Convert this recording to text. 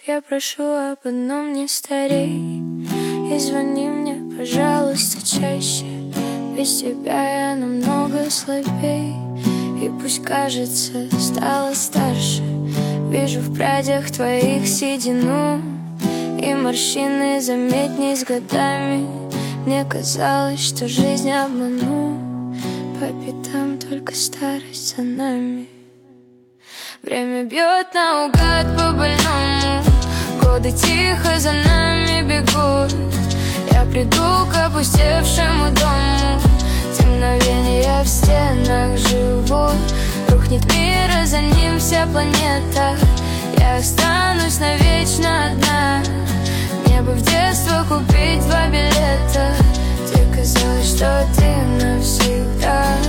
я прошу об одном: не старей. И звони мне, пожалуйста, чаще. Без тебя я намного слабей. И пусть кажется, стала старше, вижу в прядях твоих седину, и морщины заметней с годами. Мне казалось, что жизнь обману, по пятам только старость за нами. Время бьет наугад по больному, годы тихо за нами бегут. Я приду к опустевшему дому, те мгновения в стенах живут. Рухнет мир, а за ним вся планета. Я останусь навечно одна. Мне бы в детство купить 2 билета. Тебе казалось, что ты навсегда.